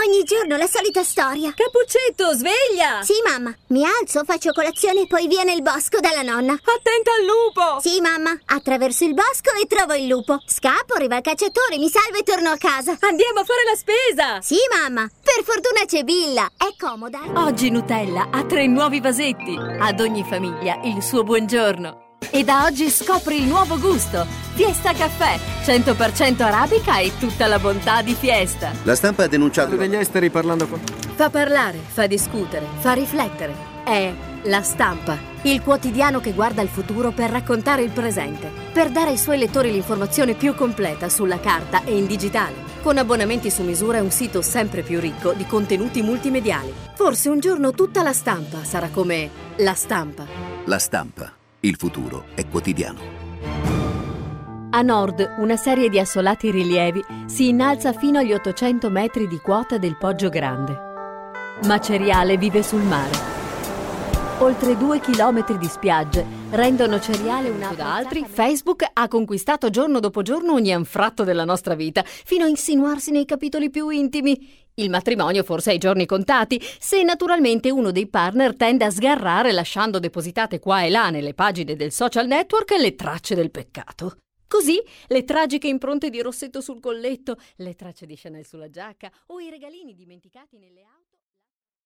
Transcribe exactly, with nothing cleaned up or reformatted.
Ogni giorno la solita storia. Cappuccetto, sveglia! Sì, mamma. Mi alzo, faccio colazione e poi viene il bosco dalla nonna. Attenta al lupo! Sì, mamma. Attraverso il bosco e trovo il lupo. Scappo, arriva il cacciatore, mi salva e torno a casa. Andiamo a fare la spesa! Sì, mamma. Per fortuna c'è Billa. È comoda. Oggi Nutella ha tre nuovi vasetti. Ad ogni famiglia il suo buongiorno. E da oggi scopri il nuovo gusto. Fiesta Caffè, cento per cento arabica e tutta la bontà di Fiesta. La Stampa ha denunciato degli esteri parlando con... Fa parlare, fa discutere, fa riflettere. È La Stampa, il quotidiano che guarda il futuro per raccontare il presente, per dare ai suoi lettori l'informazione più completa sulla carta e in digitale, con abbonamenti su misura e un sito sempre più ricco di contenuti multimediali. Forse un giorno tutta la stampa sarà come La Stampa. La Stampa. Il futuro è quotidiano. A nord, una serie di assolati rilievi si innalza fino agli ottocento metri di quota del Poggio Grande. Maceriale vive sul mare. Oltre due chilometri di spiagge rendono Ceriale una... Da altri, Facebook ha conquistato giorno dopo giorno ogni anfratto della nostra vita, fino a insinuarsi nei capitoli più intimi. Il matrimonio forse ha i giorni contati, se naturalmente uno dei partner tende a sgarrare lasciando depositate qua e là nelle pagine del social network le tracce del peccato. Così le tragiche impronte di rossetto sul colletto, le tracce di Chanel sulla giacca o i regalini dimenticati nelle auto.